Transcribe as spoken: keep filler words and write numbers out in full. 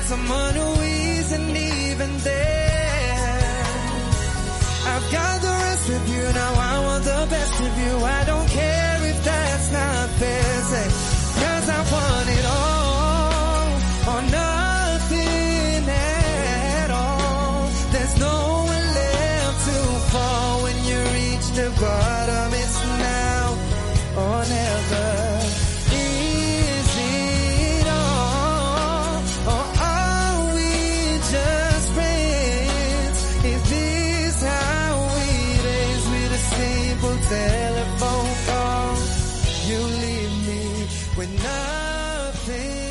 someone who isn't even there. I've got the rest of you, now I want the best of you. I don't care if that's not fair, say, cause I want it all, or nothing at all. There's nowhere left to fall when you reach the bottom. It's now or never. Is it all, or are we just friends? Is this how it is with a simple telephone call? You leave me with nothing.